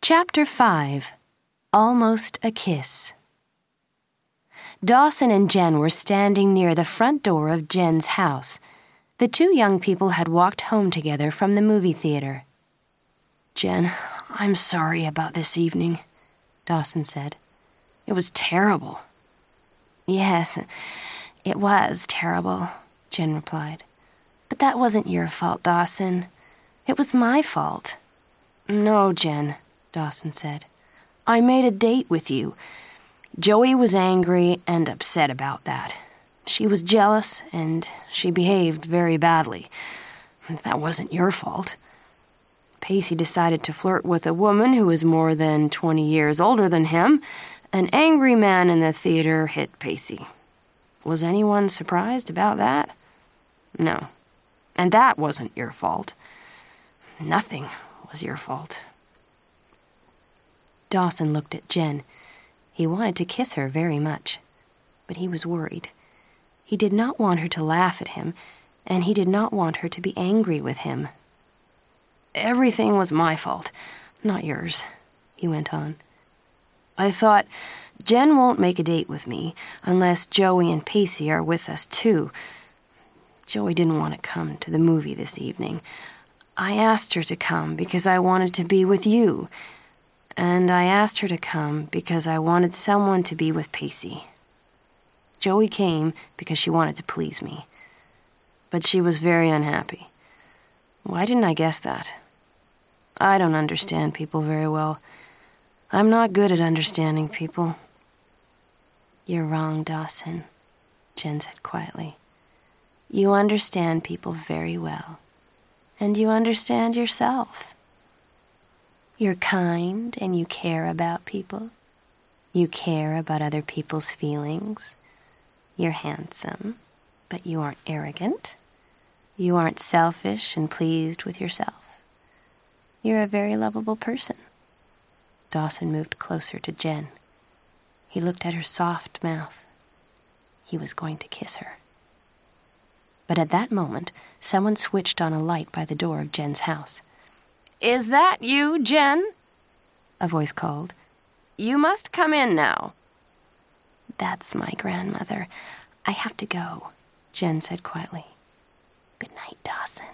Chapter 5. Almost a Kiss. Dawson and Jen were standing near the front door of Jen's house. The two young people had walked home together from the movie theater. "Jen, I'm sorry about this evening," Dawson said. "It was terrible." "Yes, it was terrible," Jen replied. "But that wasn't your fault, Dawson. It was my fault." "No, Jen," Dawson said. "I made a date with you. Joey was angry and upset about that. She was jealous, and she behaved very badly. That wasn't your fault. Pacey decided to flirt with a woman who was more than 20 years older than him. An angry man in the theater hit Pacey. Was anyone surprised about that? No. And that wasn't your fault. Nothing was your fault." Dawson looked at Jen. He wanted to kiss her very much, but he was worried. He did not want her to laugh at him, and he did not want her to be angry with him. "Everything was my fault, not yours," he went on. "I thought, Jen won't make a date with me unless Joey and Pacey are with us too. Joey didn't want to come to the movie this evening. I asked her to come because I wanted to be with you. And I asked her to come because I wanted someone to be with Pacey. Joey came because she wanted to please me. But she was very unhappy. Why didn't I guess that? I don't understand people very well. I'm not good at understanding people." "You're wrong, Dawson," Jen said quietly. "You understand people very well, and you understand yourself. You're kind and you care about people. You care about other people's feelings. You're handsome, but you aren't arrogant. You aren't selfish and pleased with yourself. You're a very lovable person." Dawson moved closer to Jen. He looked at her soft mouth. He was going to kiss her. But at that moment, someone switched on a light by the door of Jen's house. "Is that you, Jen?" a voice called. "You must come in now." "That's my grandmother. I have to go," Jen said quietly. "Good night, Dawson."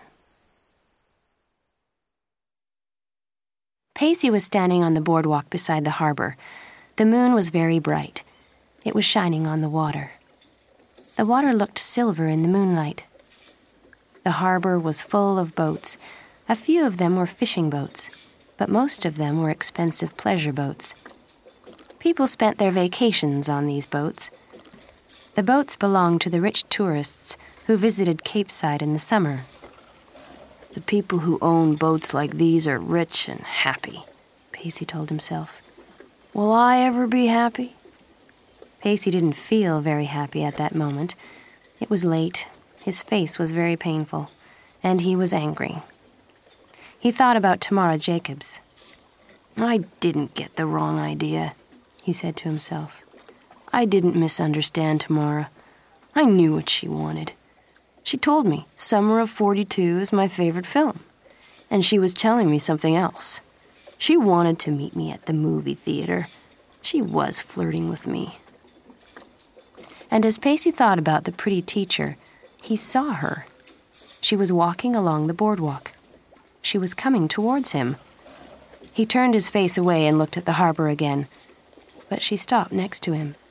Pacey was standing on the boardwalk beside the harbor. The moon was very bright. It was shining on the water. The water looked silver in the moonlight. The harbor was full of boats. A few of them were fishing boats, but most of them were expensive pleasure boats. People spent their vacations on these boats. The boats belonged to the rich tourists who visited Capeside in the summer. "The people who own boats like these are rich and happy," Pacey told himself. "Will I ever be happy?" Pacey didn't feel very happy at that moment. It was late, his face was very painful, and he was angry. He thought about Tamara Jacobs. "I didn't get the wrong idea," he said to himself. "I didn't misunderstand Tamara. I knew what she wanted. She told me Summer of '42 is my favorite film, and she was telling me something else. She wanted to meet me at the movie theater. She was flirting with me." And as Pacey thought about the pretty teacher, he saw her. She was walking along the boardwalk. She was coming towards him. He turned his face away and looked at the harbor again, but she stopped next to him.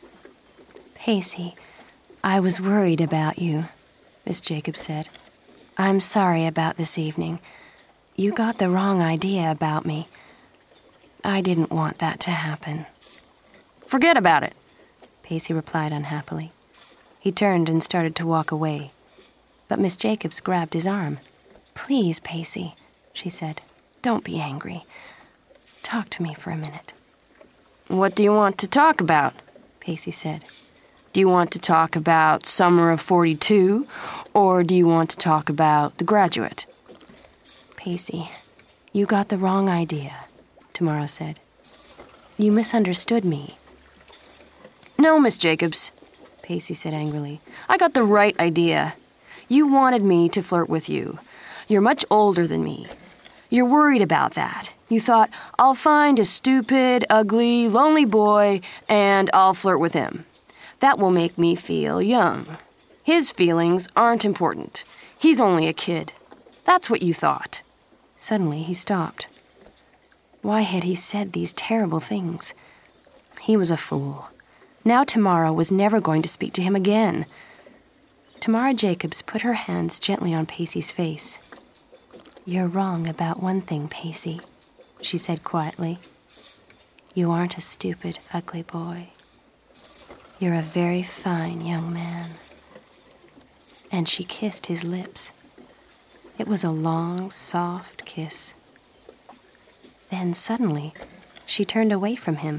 "Pacey, I was worried about you," Miss Jacobs said. "I'm sorry about this evening. You got the wrong idea about me. I didn't want that to happen." "Forget about it," Pacey replied unhappily. He turned and started to walk away, but Miss Jacobs grabbed his arm. "Please, Pacey," she said, "don't be angry. Talk to me for a minute." "What do you want to talk about?" Pacey said. "Do you want to talk about Summer of '42, or do you want to talk about The Graduate?" "Pacey, you got the wrong idea," Tamara said. "You misunderstood me." "No, Miss Jacobs," Pacey said angrily. "I got the right idea. You wanted me to flirt with you. You're much older than me. You're worried about that. You thought, I'll find a stupid, ugly, lonely boy, and I'll flirt with him. That will make me feel young. His feelings aren't important. He's only a kid. That's what you thought. Suddenly, he stopped. Why had he said these terrible things? He was a fool. Now Tamara was never going to speak to him again. Tamara Jacobs put her hands gently on Pacey's face. "You're wrong about one thing, Pacey," she said quietly. "You aren't a stupid, ugly boy. You're a very fine young man." And she kissed his lips. It was a long, soft kiss. Then suddenly, she turned away from him.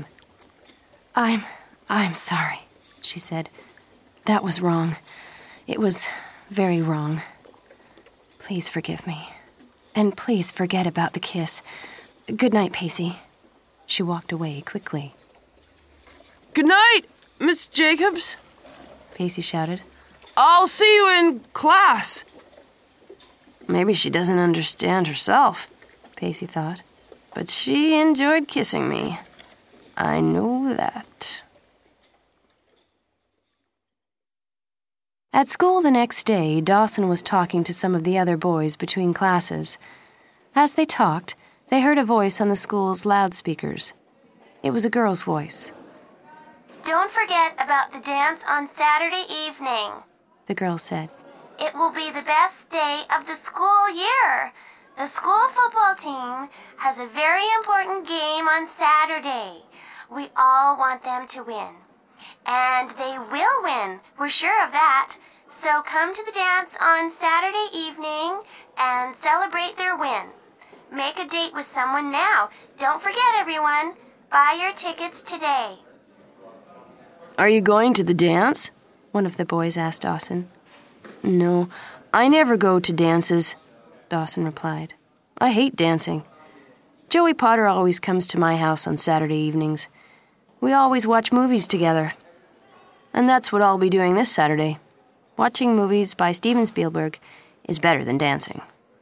I'm sorry," she said. "That was wrong. It was very wrong. Please forgive me. And please forget about the kiss. Good night, Pacey." She walked away quickly. "Good night, Miss Jacobs," Pacey shouted. "I'll see you in class." Maybe she doesn't understand herself, Pacey thought. But she enjoyed kissing me. I know that. At school the next day, Dawson was talking to some of the other boys between classes. As they talked, they heard a voice on the school's loudspeakers. It was a girl's voice. "Don't forget about the dance on Saturday evening," the girl said. "It will be the best day of the school year. The school football team has a very important game on Saturday. We all want them to win. And they will win, we're sure of that. So come to the dance on Saturday evening and celebrate their win. Make a date with someone now. Don't forget, everyone. Buy your tickets today." "Are you going to the dance?" one of the boys asked Dawson. "No, I never go to dances," Dawson replied. "I hate dancing. Joey Potter always comes to my house on Saturday evenings. We always watch movies together. And that's what I'll be doing this Saturday. Watching movies by Steven Spielberg is better than dancing."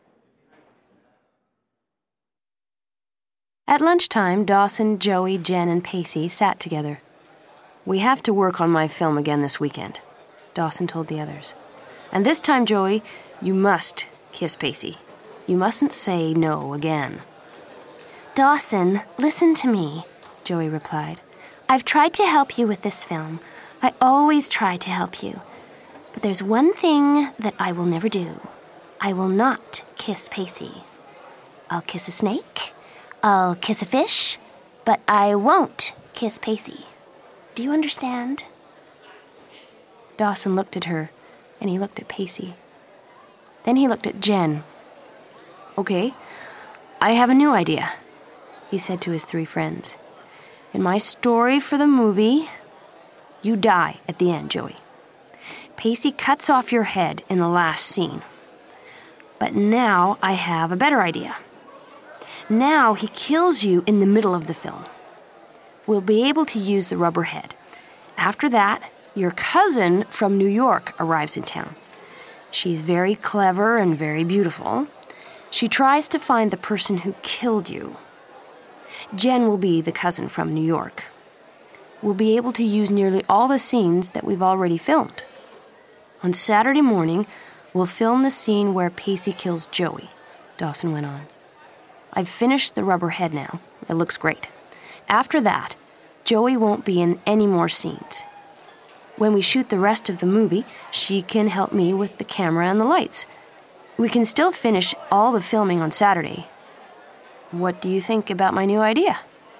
At lunchtime, Dawson, Joey, Jen, and Pacey sat together. "We have to work on my film again this weekend," Dawson told the others. "And this time, Joey, you must kiss Pacey. You mustn't say no again." "Dawson, listen to me," Joey replied. "I've tried to help you with this film. I always try to help you. But there's one thing that I will never do. I will not kiss Pacey. I'll kiss a snake. I'll kiss a fish. But I won't kiss Pacey. Do you understand?" Dawson looked at her, and he looked at Pacey. Then he looked at Jen. "Okay, I have a new idea," he said to his three friends. "In my story for the movie, you die at the end, Joey. Pacey cuts off your head in the last scene. But now I have a better idea. Now he kills you in the middle of the film. We'll be able to use the rubber head. After that, your cousin from New York arrives in town. She's very clever and very beautiful. She tries to find the person who killed you. Jen will be the cousin from New York. We'll be able to use nearly all the scenes that we've already filmed. On Saturday morning, we'll film the scene where Pacey kills Joey," Dawson went on. "I've finished the rubber head now. It looks great. After that, Joey won't be in any more scenes. When we shoot the rest of the movie, she can help me with the camera and the lights. We can still finish all the filming on Saturday. What do you think about my new idea?"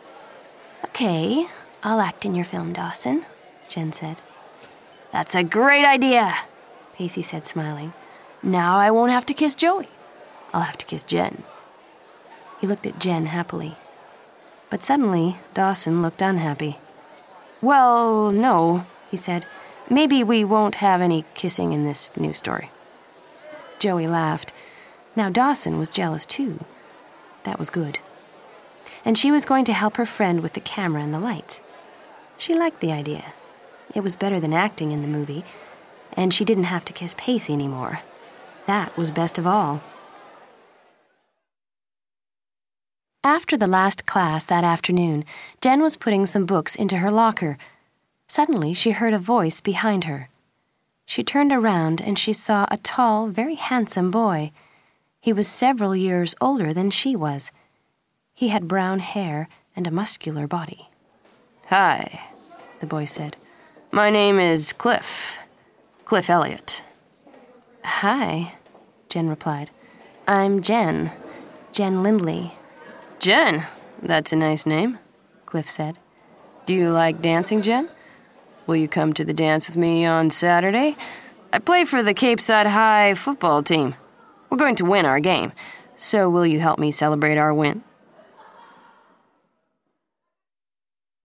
"Okay, I'll act in your film, Dawson," Jen said. "That's a great idea," Pacey said, smiling. "Now I won't have to kiss Joey. I'll have to kiss Jen." He looked at Jen happily. But suddenly, Dawson looked unhappy. "Well, no," he said. "Maybe we won't have any kissing in this new story." Joey laughed. Now Dawson was jealous too. That was good. And she was going to help her friend with the camera and the lights. She liked the idea. It was better than acting in the movie, and she didn't have to kiss Pacey anymore. That was best of all. After the last class that afternoon, Jen was putting some books into her locker. Suddenly, she heard a voice behind her. She turned around and she saw a tall, very handsome boy. He was several years older than she was. He had brown hair and a muscular body. "Hi," the boy said. "My name is Cliff Elliott." "Hi," Jen replied. "I'm Jen Lindley." "Jen? That's a nice name," Cliff said. "Do you like dancing, Jen? Will you come to the dance with me on Saturday? I play for the Cape Side High football team. We're going to win our game, so will you help me celebrate our win?"